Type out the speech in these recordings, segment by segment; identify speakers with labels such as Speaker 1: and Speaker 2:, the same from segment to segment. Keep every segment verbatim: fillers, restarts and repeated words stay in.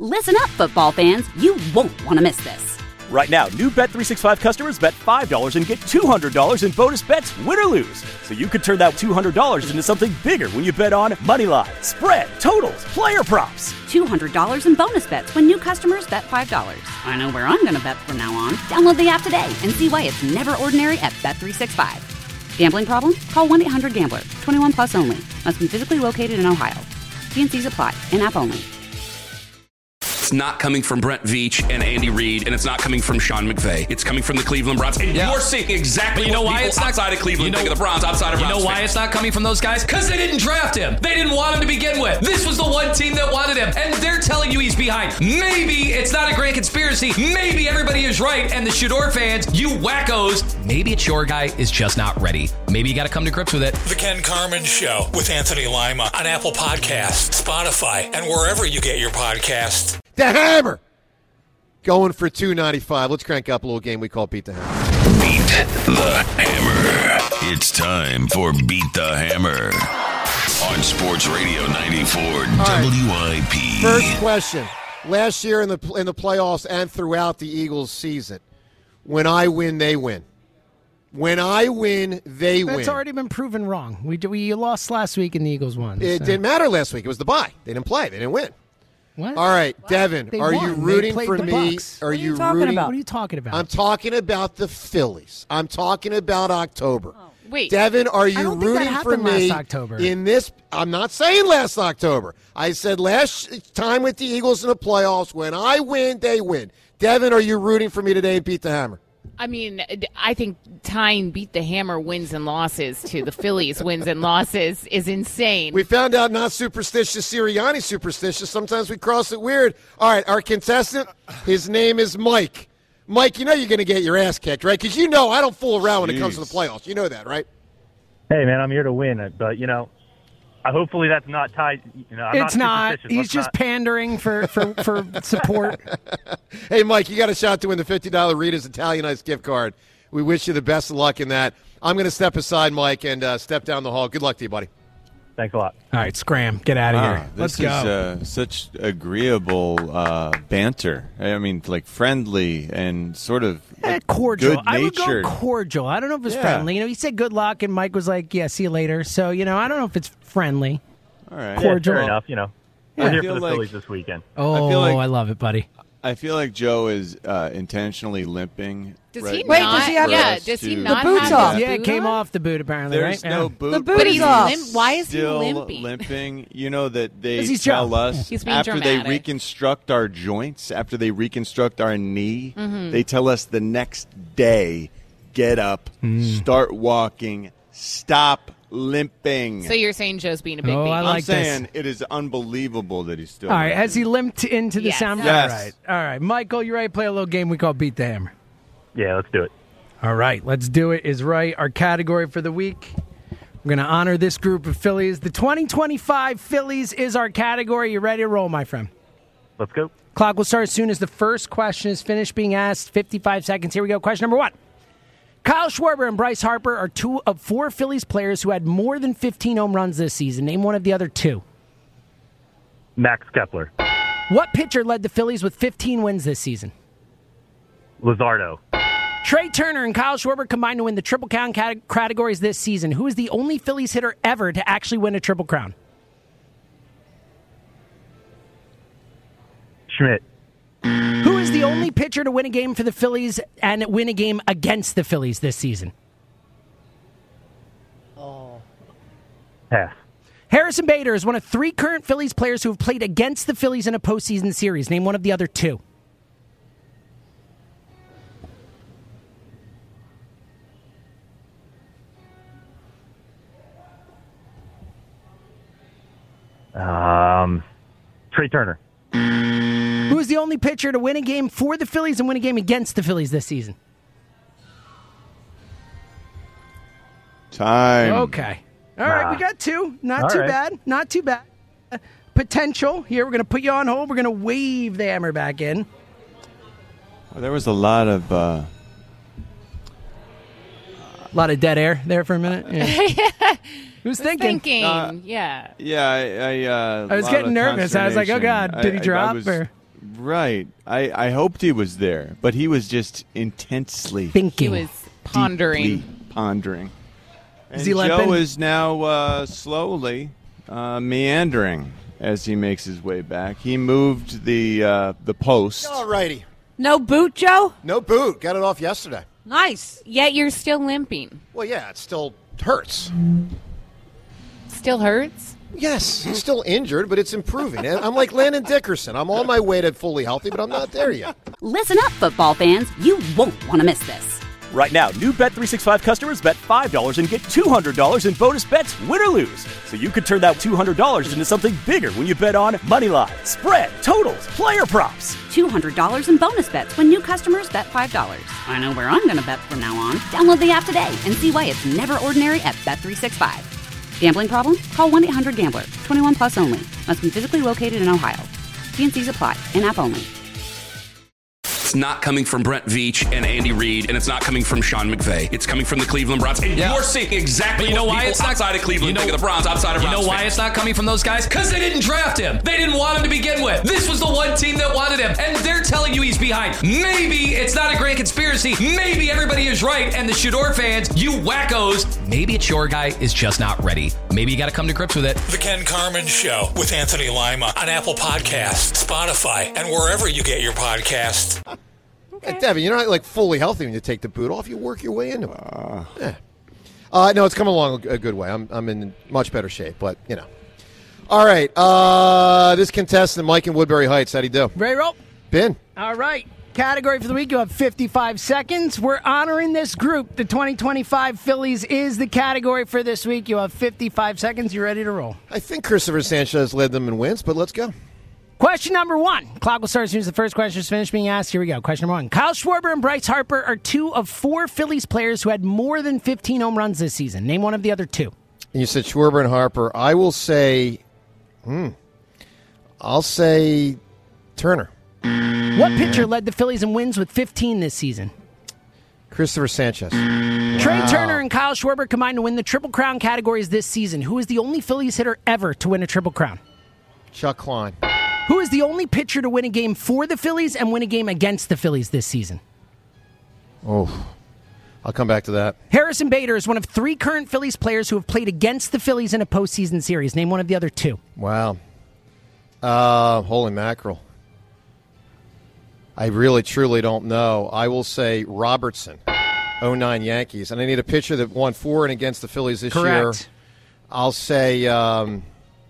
Speaker 1: Listen up, football fans. You won't want to miss this.
Speaker 2: Right now, new Bet three sixty-five customers bet five dollars and get two hundred dollars in bonus bets, win or lose. So you could turn that two hundred dollars into something bigger when you bet on money line, spread, totals, player props.
Speaker 1: two hundred dollars in bonus bets when new customers bet five dollars. I know where I'm going to bet from now on. Download the app today and see why it's never ordinary at Bet three sixty-five. Gambling problem? Call one eight hundred gambler. twenty-one plus only. Must be physically located in Ohio. T and C's apply. In-app only.
Speaker 3: It's not coming from Brent Veach and Andy Reid, and it's not coming from Sean McVay. It's coming from the Cleveland Browns. And yeah. you're seeing exactly you know what why people it's not, outside of Cleveland you know, think of the Browns, outside of
Speaker 4: You
Speaker 3: Browns
Speaker 4: know why
Speaker 3: fans.
Speaker 4: it's not coming from those guys? Because they didn't draft him. They didn't want him to begin with. This was the one team that wanted him, and they're telling you he's behind. Maybe it's not a grand conspiracy. Maybe everybody is right, and the Shador fans, you wackos, maybe it's your guy is just not ready. Maybe you got to come to grips with it.
Speaker 5: The Ken Carman Show with Anthony Lima on Apple Podcasts, Spotify, and wherever you get your podcasts.
Speaker 6: The Hammer! Going for two ninety-five. Let's crank up a little game we call Beat the Hammer.
Speaker 7: Beat the Hammer. It's time for Beat the Hammer on Sports Radio ninety-four
Speaker 6: right.
Speaker 7: W I P.
Speaker 6: First question. Last year in the in the playoffs and throughout the Eagles season, when I win, they win. When I win, they win.
Speaker 8: It's already been proven wrong. We we lost last week and the Eagles won.
Speaker 6: It
Speaker 8: so.
Speaker 6: didn't matter last week. It was the bye. They didn't play. They didn't win.
Speaker 8: What?
Speaker 6: All right, what? Devin,
Speaker 8: they
Speaker 6: are
Speaker 8: won.
Speaker 6: you rooting for
Speaker 8: the
Speaker 6: me?
Speaker 8: Bucks.
Speaker 6: Are,
Speaker 8: what are
Speaker 6: you,
Speaker 8: you talking
Speaker 6: rooting
Speaker 8: about? What are you talking about?
Speaker 6: I'm talking about the Phillies. I'm talking about October.
Speaker 9: Oh, wait.
Speaker 6: Devin, are you
Speaker 8: I don't
Speaker 6: rooting
Speaker 8: think that
Speaker 6: for me
Speaker 8: last October.
Speaker 6: in this? I'm not saying last October. I said last time with the Eagles in the playoffs, when I win, they win. Devin, are you rooting for me today and Beat the Hammer?
Speaker 9: I mean, I think tying Beat the Hammer wins and losses to the Phillies wins and losses is insane.
Speaker 6: We found out not superstitious, Sirianni superstitious. Sometimes we cross it weird. All right, our contestant, his name is Mike. Mike, you know you're going to get your ass kicked, right? Because you know I don't fool around when
Speaker 10: Jeez.
Speaker 6: it comes to the playoffs. You know that, right?
Speaker 10: Hey, man, I'm here to win. But, you know, I hopefully that's not tied. You know, I'm
Speaker 8: it's not.
Speaker 10: not
Speaker 8: He's
Speaker 10: Let's
Speaker 8: just
Speaker 10: not.
Speaker 8: pandering for, for, for support.
Speaker 6: Hey, Mike, you got a shot to win the fifty dollars Rita's Italian Ice gift card. We wish you the best of luck in that. I'm going to step aside, Mike, and uh, step down the hall. Good luck to you, buddy.
Speaker 10: Thanks a lot.
Speaker 8: All right, scram. Get out of
Speaker 11: wow,
Speaker 8: here.
Speaker 11: This
Speaker 8: Let's go.
Speaker 11: is uh, such agreeable uh, banter. I mean, like friendly and sort of
Speaker 8: Eh,
Speaker 11: like,
Speaker 8: cordial.
Speaker 11: good
Speaker 8: I would
Speaker 11: natured.
Speaker 8: go cordial. I don't know if it's
Speaker 11: Yeah.
Speaker 8: friendly. You know, he said good luck, and Mike was like, yeah, see you later. So, you know, I don't know if it's friendly.
Speaker 11: All right.
Speaker 8: Cordial.
Speaker 10: Yeah, fair enough. You know,
Speaker 8: Yeah.
Speaker 10: we're
Speaker 11: I
Speaker 10: here
Speaker 11: feel
Speaker 10: for the
Speaker 11: like-
Speaker 10: Phillies this weekend.
Speaker 8: Oh,
Speaker 11: I feel like-
Speaker 8: I love it, buddy.
Speaker 11: I feel like Joe is uh, intentionally limping.
Speaker 9: Does
Speaker 11: right
Speaker 9: he
Speaker 11: now
Speaker 12: Wait,
Speaker 9: not?
Speaker 12: does he have-
Speaker 9: yeah,
Speaker 11: for
Speaker 9: does
Speaker 11: us
Speaker 9: he
Speaker 11: to-
Speaker 9: not
Speaker 12: The boot's
Speaker 9: have
Speaker 12: off.
Speaker 9: his
Speaker 8: Yeah, it
Speaker 9: boot
Speaker 8: came
Speaker 9: on?
Speaker 8: off the boot, apparently,
Speaker 11: There's
Speaker 8: right?
Speaker 11: no
Speaker 8: Yeah.
Speaker 11: boot.
Speaker 12: The boot
Speaker 9: But
Speaker 12: is
Speaker 9: he's
Speaker 12: off.
Speaker 9: limp. Why is he
Speaker 11: Still
Speaker 9: limping?
Speaker 11: limping. You know that they
Speaker 8: 'Cause he's
Speaker 11: tell
Speaker 8: Joe.
Speaker 11: us
Speaker 9: He's being
Speaker 11: after they
Speaker 9: dramatic.
Speaker 11: reconstruct our joints, after they reconstruct our knee,
Speaker 9: Mm-hmm.
Speaker 11: they tell us the next day, get up, start walking, stop limping.
Speaker 9: So you're saying Joe's being a big
Speaker 8: Oh,
Speaker 9: baby?
Speaker 8: I
Speaker 11: I'm
Speaker 8: like this.
Speaker 11: saying it is unbelievable that he's still.
Speaker 8: All right,
Speaker 11: limping.
Speaker 8: has he limped into the
Speaker 9: Yes.
Speaker 8: sound?
Speaker 11: Yes.
Speaker 8: All right, all right. Michael, you ready to play a little game we call Beat the Hammer?
Speaker 10: Yeah, let's do it.
Speaker 8: All right, let's do it is right. Our category for the week. We're going to honor this group of Phillies. The twenty twenty-five Phillies is our category. You ready to roll, my friend?
Speaker 10: Let's go.
Speaker 8: Clock will start as soon as the first question is finished being asked. fifty-five seconds. Here we go. Question number one. Kyle Schwarber and Bryce Harper are two of four Phillies players who had more than fifteen home runs this season. Name one of the other two.
Speaker 10: Max Kepler.
Speaker 8: What pitcher led the Phillies with fifteen wins this season?
Speaker 10: Luzardo.
Speaker 8: Trey Turner and Kyle Schwarber combined to win the Triple Crown cate- categories this season. Who is the only Phillies hitter ever to actually win a Triple Crown?
Speaker 10: Schmidt.
Speaker 8: Who is the only pitcher to win a game for the Phillies and win a game against the Phillies this season?
Speaker 10: Pass.
Speaker 8: Harrison Bader is one of three current Phillies players who have played against the Phillies in a postseason series. Name one of the other two.
Speaker 10: Um, Trey Turner.
Speaker 8: Who is the only pitcher to win a game for the Phillies and win a game against the Phillies this season?
Speaker 11: Time.
Speaker 8: Okay. All right,
Speaker 10: Nah.
Speaker 8: we got two. Not
Speaker 10: All
Speaker 8: too
Speaker 10: right.
Speaker 8: bad. Not too bad. Uh, Potential. Here, we're going to put you on hold. We're going to wave the hammer back in.
Speaker 11: Well, there was a lot of. Uh,
Speaker 8: A lot of dead air there for a minute. Yeah. Who's thinking?
Speaker 9: Thinking,
Speaker 11: Uh,
Speaker 9: yeah.
Speaker 11: Yeah, I. I, uh,
Speaker 8: I was
Speaker 11: lot
Speaker 8: getting
Speaker 11: of
Speaker 8: nervous. I was like, oh,
Speaker 11: consternation.
Speaker 8: God, did he
Speaker 11: I- I-
Speaker 8: drop,
Speaker 11: I was
Speaker 8: or-
Speaker 11: Right. I, I hoped he was there, but he was just intensely
Speaker 8: thinking.
Speaker 9: He was pondering.
Speaker 11: deeply pondering. And
Speaker 8: Is he
Speaker 11: Joe
Speaker 8: limping?
Speaker 11: is now uh, slowly uh, meandering as he makes his way back. He moved the uh, the post.
Speaker 6: All righty.
Speaker 12: No boot, Joe?
Speaker 6: No boot. Got it off yesterday.
Speaker 12: Nice.
Speaker 9: Yet you're still limping.
Speaker 6: Well, yeah, it still hurts.
Speaker 9: Still hurts?
Speaker 6: Yes, he's still injured, but it's improving. And I'm like Landon Dickerson. I'm on my way to fully healthy, but I'm not there yet.
Speaker 1: Listen up, football fans. You won't want to miss this.
Speaker 2: Right now, new Bet three sixty-five customers bet five dollars and get two hundred dollars in bonus bets, win or lose. So you could turn that two hundred dollars into something bigger when you bet on money line, spread, totals, player props.
Speaker 1: two hundred dollars in bonus bets when new customers bet five dollars. I know where I'm going to bet from now on. Download the app today and see why it's never ordinary at Bet three sixty-five. Gambling problem? Call one eight hundred gambler. twenty-one plus only. Must be physically located in Ohio. T and C's apply. In-app only.
Speaker 3: It's not coming from Brent Veach and Andy Reid, and it's not coming from Sean McVay. It's coming from the Cleveland Browns. And
Speaker 4: Yeah.
Speaker 3: you're seeing exactly
Speaker 4: But you know
Speaker 3: what
Speaker 4: why
Speaker 3: people
Speaker 4: it's not
Speaker 3: outside of Cleveland
Speaker 4: you know,
Speaker 3: think of the Browns, outside of
Speaker 4: You
Speaker 3: Browns
Speaker 4: know why
Speaker 3: fans.
Speaker 4: it's not coming from those guys? Because they didn't draft him. They didn't want him to begin with. This was the one team that wanted him, and they're telling you he's behind. Maybe it's not a grand conspiracy. Maybe everybody is right, and the Shador fans, you wackos, maybe it's your guy is just not ready. Maybe you got to come to grips with it.
Speaker 5: The Ken Carmen Show with Anthony Lima on Apple Podcasts, Spotify, and wherever you get your podcasts.
Speaker 6: Hey, Devin, you're not like fully healthy when you take the boot off. You work your way into it. Uh, yeah. uh, no, it's coming along a good way. I'm I'm in much better shape, but you know. All right, uh, this contestant, Mike in Woodbury Heights. How'd he do?
Speaker 8: Ready to roll?
Speaker 6: Ben.
Speaker 8: All right. Category for the week, you have fifty-five seconds. We're honoring this group. The twenty twenty-five Phillies is the category for this week. You have fifty-five seconds. You ready to roll?
Speaker 6: I think Christopher Sanchez led them in wins, but let's go.
Speaker 8: Question number one. Clock will start as soon as the first question is finished being asked. Here we go. Question number one. Kyle Schwarber and Bryce Harper are two of four Phillies players who had more than fifteen home runs this season. Name one of the other two.
Speaker 6: And you said Schwarber and Harper. I will say, hmm, I'll say Turner.
Speaker 8: What pitcher led the Phillies in wins with fifteen this season?
Speaker 6: Christopher Sanchez.
Speaker 8: Trey
Speaker 6: Wow.
Speaker 8: Turner and Kyle Schwarber combined to win the Triple Crown categories this season. Who is the only Phillies hitter ever to win a Triple Crown?
Speaker 6: Chuck Klein.
Speaker 8: Who is the only pitcher to win a game for the Phillies and win a game against the Phillies this season?
Speaker 6: Oh, I'll come back to that.
Speaker 8: Harrison Bader is one of three current Phillies players who have played against the Phillies in a postseason series. Name one of the other two.
Speaker 6: Wow. Uh, holy mackerel. I really, truly don't know. I will say Robertson, oh nine Yankees. And I need a pitcher that won for and against the Phillies this year.
Speaker 8: Correct.
Speaker 6: I'll say um,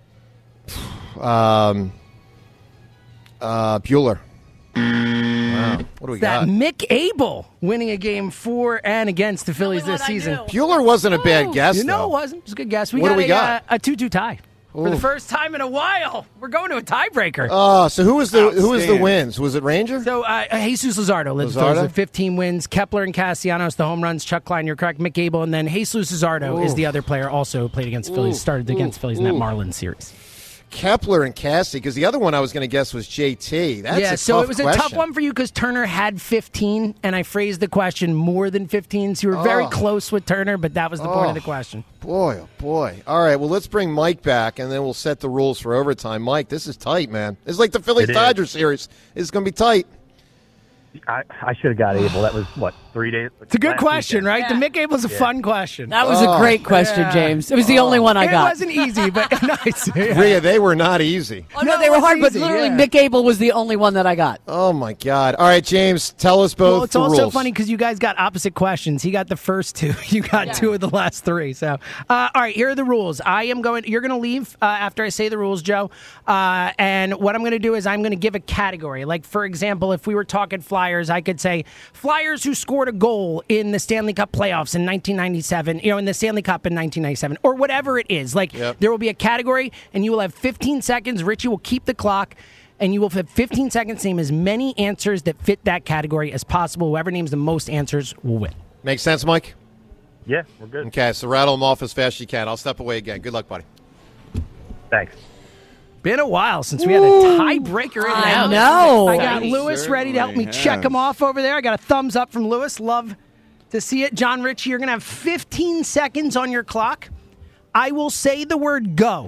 Speaker 6: um, uh, Bueller. Wow. What do we
Speaker 8: That
Speaker 6: got?
Speaker 8: Mick Abel winning a game for and against the Phillies this season.
Speaker 6: Bueller wasn't a bad guess,
Speaker 8: You know
Speaker 6: though.
Speaker 8: it wasn't. It was a good guess. We
Speaker 6: What
Speaker 8: got
Speaker 6: do we
Speaker 8: a,
Speaker 6: got?
Speaker 8: Uh, a two two tie. For the
Speaker 6: Ooh.
Speaker 8: first time in a while. We're going to a tiebreaker.
Speaker 6: Oh, so who was the who was the
Speaker 11: Outstanding.
Speaker 6: wins? Was it Ranger?
Speaker 8: So uh, Jesus Luzardo led the Phillies
Speaker 6: Luzardo?
Speaker 8: with fifteen wins. Kepler and Castellanos, the home runs. Chuck Klein, you're correct. Mick Abel, and then Jesus Luzardo is
Speaker 6: Ooh.
Speaker 8: the other player also played against the Phillies,
Speaker 6: Ooh.
Speaker 8: started against the Phillies in that
Speaker 6: Ooh.
Speaker 8: Marlins series.
Speaker 6: Kepler and Cassie, because the other one I was going to guess was J T. That's
Speaker 8: yeah,
Speaker 6: a
Speaker 8: so
Speaker 6: tough
Speaker 8: it was a
Speaker 6: question.
Speaker 8: tough one for you because Turner had fifteen, and I phrased the question more than fifteen, so you were very
Speaker 6: Oh.
Speaker 8: close with Turner, but that was the point of the question.
Speaker 6: Boy, oh boy. All right, well, let's bring Mike back, and then we'll set the rules for overtime. Mike, this is tight, man. It's like the
Speaker 10: It is.
Speaker 6: Phillies-Dodgers series. It's going to be tight.
Speaker 10: I, I should have got Abel. That was, what, three days?
Speaker 8: It's a good
Speaker 10: last
Speaker 8: question,
Speaker 10: weekend.
Speaker 8: right? The
Speaker 12: Yeah.
Speaker 8: Mick Abel's a
Speaker 10: Yeah.
Speaker 8: fun question.
Speaker 12: That was
Speaker 6: Oh,
Speaker 12: a great question,
Speaker 8: yeah.
Speaker 12: James. It was the only one I
Speaker 8: it
Speaker 12: got.
Speaker 8: wasn't easy, but nice. Yeah.
Speaker 6: Rhea, they were not easy.
Speaker 12: Oh, no,
Speaker 8: No,
Speaker 12: they
Speaker 8: it
Speaker 12: were
Speaker 8: was
Speaker 12: hard, but
Speaker 8: easy,
Speaker 12: literally
Speaker 8: yeah.
Speaker 12: Mick Abel was the only one that I got.
Speaker 6: Oh, my God. All right, James, tell us both
Speaker 8: Well, it's
Speaker 6: the
Speaker 8: also
Speaker 6: rules.
Speaker 8: funny because you guys got opposite questions. He got the first two. You got
Speaker 12: Yeah.
Speaker 8: two of the last three. So, uh, all right, here are the rules. I am going. You're going to leave uh, after I say the rules, Joe. Uh, and what I'm going to do is I'm going to give a category. Like, for example, if we were talking Flyers, I could say Flyers who scored a goal in the Stanley Cup playoffs in nineteen ninety-seven. You know, in the Stanley Cup in nineteen ninety-seven, or whatever it is. Like,
Speaker 6: Yep.
Speaker 8: there will be a category, and you will have fifteen seconds. Richie will keep the clock. And you will have fifteen seconds to name as many answers that fit that category as possible. Whoever names the most answers will win.
Speaker 6: Make sense, Mike?
Speaker 10: Yeah, we're good.
Speaker 6: Okay, so rattle them off as fast as you can. I'll step away again. Good luck, buddy.
Speaker 10: Thanks.
Speaker 8: Been a while since we had a tiebreaker in
Speaker 12: I
Speaker 8: there.
Speaker 12: know.
Speaker 8: I got
Speaker 12: Exciting.
Speaker 8: Lewis ready to help me
Speaker 11: Certainly
Speaker 8: check
Speaker 11: has.
Speaker 8: him off over there. I got a thumbs up from Lewis. Love to see it. John Ritchie, you're going to have fifteen seconds on your clock. I will say the word go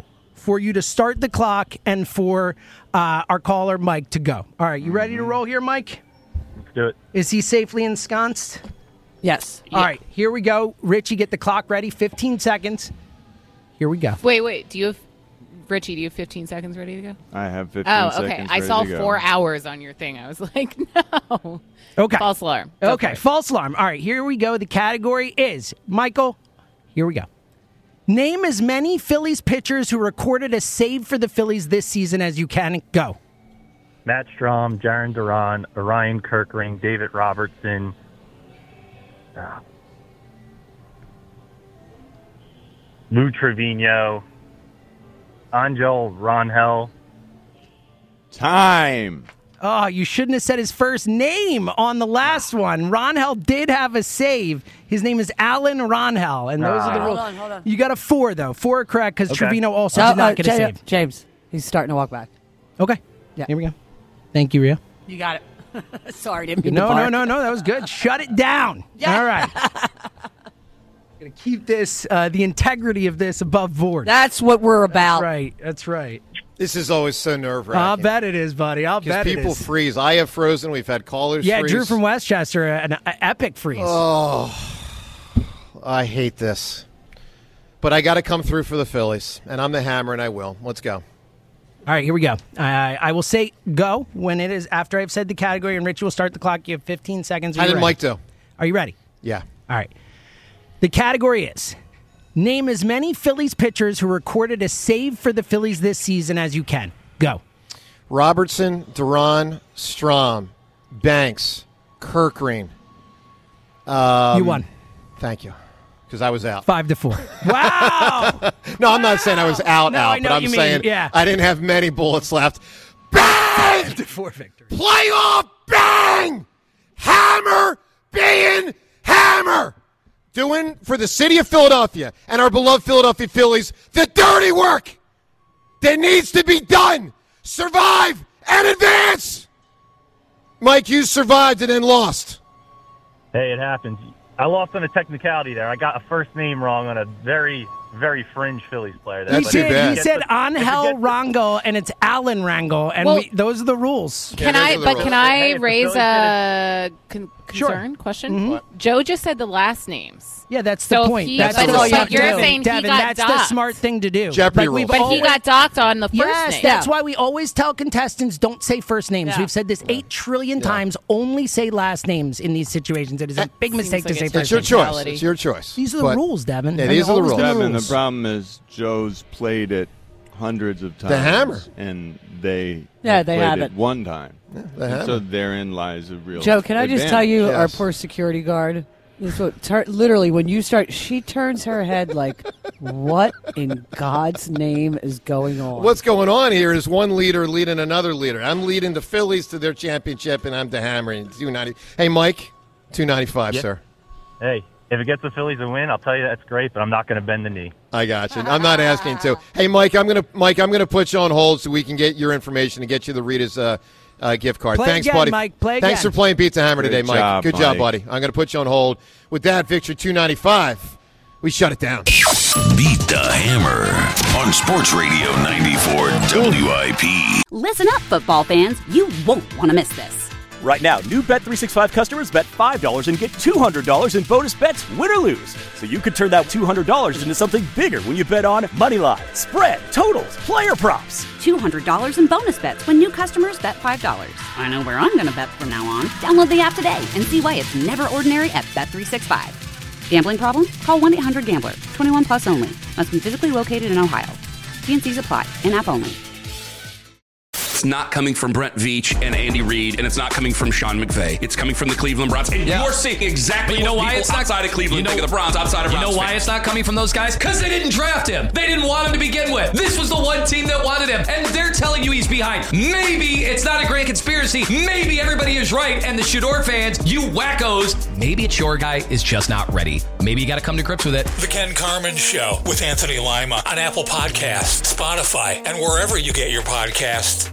Speaker 8: for you to start the clock and for uh, our caller, Mike, to go. All right, you ready to roll here, Mike?
Speaker 10: Let's do it.
Speaker 8: Is he safely ensconced?
Speaker 12: Yes.
Speaker 8: All right, here we go. Richie, get the clock ready. fifteen seconds. Here we go.
Speaker 9: Wait, wait. Do you have, Richie, do you have fifteen seconds ready to go?
Speaker 11: I have fifteen
Speaker 9: Oh,
Speaker 11: seconds
Speaker 9: okay. I
Speaker 11: ready
Speaker 9: saw
Speaker 11: to go.
Speaker 9: four hours on your thing. I was like, no.
Speaker 8: Okay.
Speaker 9: False alarm. Go
Speaker 8: Okay,
Speaker 9: for it.
Speaker 8: false alarm. All right, here we go. The category is, Michael, here we go. Name as many Phillies pitchers who recorded a save for the Phillies this season as you can. Go.
Speaker 10: Matt Strahm, Jaron Duran, Orion Kirkring, David Robertson. Uh, Lou Trevino, Angel Ronhell.
Speaker 11: Time.
Speaker 8: Oh, you shouldn't have said his first name on the last one. Ronhell did have a save. His name is Alan Ronhell, and those are the
Speaker 12: Hold
Speaker 8: rules.
Speaker 12: on, hold on.
Speaker 8: You got a four, though. Four are correct because
Speaker 10: Okay.
Speaker 8: Trevino also
Speaker 12: No,
Speaker 8: did not
Speaker 12: uh,
Speaker 8: get a
Speaker 12: Ja-
Speaker 8: save.
Speaker 12: James, he's starting to walk back.
Speaker 8: Okay.
Speaker 12: Yeah.
Speaker 8: Here we go. Thank you, Ria.
Speaker 12: You got it. Sorry, didn't mean
Speaker 8: No,
Speaker 12: to
Speaker 8: no,
Speaker 12: bark.
Speaker 8: no, no. That was good. Shut it down.
Speaker 12: Yeah.
Speaker 8: All right. Going to keep this, uh, the integrity of this above board.
Speaker 12: That's what we're about.
Speaker 8: That's right. That's right.
Speaker 6: This is always so nerve
Speaker 8: I'll
Speaker 6: wracking.
Speaker 8: bet it is, buddy. I'll bet it
Speaker 6: people
Speaker 8: is.
Speaker 6: freeze. I have frozen. We've had callers
Speaker 8: Yeah,
Speaker 6: freeze.
Speaker 8: Drew from Westchester, an, an epic freeze.
Speaker 6: Oh, I hate this. But I got to come through for the Phillies, and I'm the hammer, and I will. Let's go.
Speaker 8: All right, here we go. I, I will say go when it is after I've said the category, and Richie will start the clock. You have fifteen seconds. Are
Speaker 6: How
Speaker 8: you
Speaker 6: did
Speaker 8: ready?
Speaker 6: Mike do?
Speaker 8: Are you ready?
Speaker 6: Yeah.
Speaker 8: All right. The category is name as many Phillies pitchers who recorded a save for the Phillies this season as you can. Go.
Speaker 6: Robertson, Duran, Strahm, Banks, Kirkring. Um,
Speaker 8: You won.
Speaker 6: Thank you. Because I was out.
Speaker 8: Five to four. Wow.
Speaker 6: No, I'm not saying I was out,
Speaker 8: No,
Speaker 6: out,
Speaker 8: I know
Speaker 6: but
Speaker 8: what
Speaker 6: I'm
Speaker 8: you mean,
Speaker 6: saying
Speaker 8: yeah.
Speaker 6: I didn't have many bullets left. Bang!
Speaker 8: Five to four victory.
Speaker 6: Playoff bang! Hammer being hammer! Doing for the city of Philadelphia and our beloved Philadelphia Phillies the dirty work that needs to be done. Survive and advance! Mike, you survived and then lost.
Speaker 10: Hey, it happens. I lost on a technicality there. I got a first name wrong on a very, very fringe Phillies player. There.
Speaker 8: He
Speaker 10: But
Speaker 8: did.
Speaker 10: if
Speaker 8: He
Speaker 10: it gets
Speaker 8: said
Speaker 10: the- if it
Speaker 8: Angel
Speaker 10: gets the-
Speaker 8: Rangel, and it's Alan Rangel, and
Speaker 9: Well-
Speaker 8: we, those are the rules.
Speaker 9: Can
Speaker 6: Yeah,
Speaker 9: I?
Speaker 6: those are the
Speaker 9: But
Speaker 6: rules.
Speaker 9: can I
Speaker 10: Hey, if the
Speaker 9: raise
Speaker 10: Phillies
Speaker 9: a con-
Speaker 8: Sure.
Speaker 9: concern question?
Speaker 8: Mhm.
Speaker 9: Joe just said the last names.
Speaker 8: Yeah, that's
Speaker 9: So
Speaker 8: the
Speaker 9: if
Speaker 8: point.
Speaker 9: he-
Speaker 8: that's
Speaker 6: but-
Speaker 8: the
Speaker 6: but
Speaker 8: rules.
Speaker 6: you're
Speaker 8: Devin,
Speaker 9: saying he
Speaker 8: Devin,
Speaker 9: got
Speaker 8: that's the
Speaker 9: docked.
Speaker 8: smart thing to do.
Speaker 6: Jeopardy
Speaker 8: Like we've
Speaker 6: rules.
Speaker 9: But
Speaker 8: always,
Speaker 9: he got docked on the first
Speaker 8: Yes,
Speaker 9: name.
Speaker 8: that's why we always tell contestants don't say first names.
Speaker 12: Yeah.
Speaker 8: We've said this eight trillion times. Only say last names in these situations. It is a big mistake
Speaker 9: like
Speaker 8: to say
Speaker 9: it's
Speaker 8: first
Speaker 6: It's your
Speaker 8: names.
Speaker 6: choice.
Speaker 9: Mentality.
Speaker 6: It's your choice.
Speaker 8: These are the
Speaker 6: But-
Speaker 8: rules, Devin.
Speaker 6: Yeah,
Speaker 8: And
Speaker 6: these are the
Speaker 8: always
Speaker 6: rules.
Speaker 8: been
Speaker 11: Devin, the
Speaker 8: rules.
Speaker 11: problem is Joe's played it hundreds of times.
Speaker 6: The hammer.
Speaker 11: And they
Speaker 12: Yeah,
Speaker 11: have
Speaker 12: they
Speaker 11: played
Speaker 12: haven't.
Speaker 11: it one time.
Speaker 6: the
Speaker 11: And
Speaker 6: hammer.
Speaker 11: so therein lies a real
Speaker 12: Joe, can I just tell you, our
Speaker 6: Yes.
Speaker 12: poor security guard? Is what tur- literally when you start, she turns her head like, "What in God's name is going on?"
Speaker 6: What's going on here is one leader leading another leader. I'm leading the Phillies to their championship, and I'm the hammer. And two ninety. Hey, Mike, two ninety five,
Speaker 10: Yeah.
Speaker 6: sir.
Speaker 10: Hey, if it gets the Phillies a win, I'll tell you that's great, but I'm not going to bend the knee.
Speaker 6: I got you. I'm not asking to. Hey, Mike, I'm gonna Mike, I'm gonna put you on hold so we can get your information and get you the Rita's uh, uh, gift card.
Speaker 8: Play
Speaker 6: Thanks,
Speaker 8: again,
Speaker 6: buddy.
Speaker 8: Mike. Play
Speaker 6: Thanks
Speaker 8: again.
Speaker 6: for playing Pizza Hammer
Speaker 11: Great
Speaker 6: today, Mike.
Speaker 11: job,
Speaker 6: Good job,
Speaker 11: Mike.
Speaker 6: buddy. I'm gonna put you on hold. With that, Victor two ninety-five. We shut it down.
Speaker 7: Beat the Hammer on Sports Radio ninety-four W I P.
Speaker 1: Listen up, football fans. You won't want to miss this.
Speaker 2: Right now, new Bet three sixty-five customers bet five dollars and get two hundred dollars in bonus bets, win or lose. So you could turn that two hundred dollars into something bigger when you bet on money line, spread, totals, player props.
Speaker 1: two hundred dollars in bonus bets when new customers bet five dollars. I know where I'm going to bet from now on. Download the app today and see why it's never ordinary at Bet three sixty-five. Gambling problem? Call one eight hundred gambler. twenty-one plus only. Must be physically located in Ohio. T and C's apply. In-app only.
Speaker 3: It's not coming from Brent Veach and Andy Reid, and it's not coming from Sean McVay. It's coming from the Cleveland Browns. And
Speaker 4: Yeah.
Speaker 3: you're seeing exactly
Speaker 4: But you know
Speaker 3: what
Speaker 4: why
Speaker 3: people
Speaker 4: it's not
Speaker 3: outside of Cleveland
Speaker 4: you know,
Speaker 3: think of the Browns, outside of
Speaker 4: You
Speaker 3: Browns
Speaker 4: know why
Speaker 3: fans.
Speaker 4: it's not coming from those guys? Because they didn't draft him. They didn't want him to begin with. This was the one team that wanted him, and they're telling you he's behind. Maybe it's not a grand conspiracy. Maybe everybody is right, and the Shador fans, you wackos, maybe it's your guy is just not ready. Maybe you got to come to grips with it.
Speaker 5: The Ken Carmen Show with Anthony Lima on Apple Podcasts, Spotify, and wherever you get your podcasts.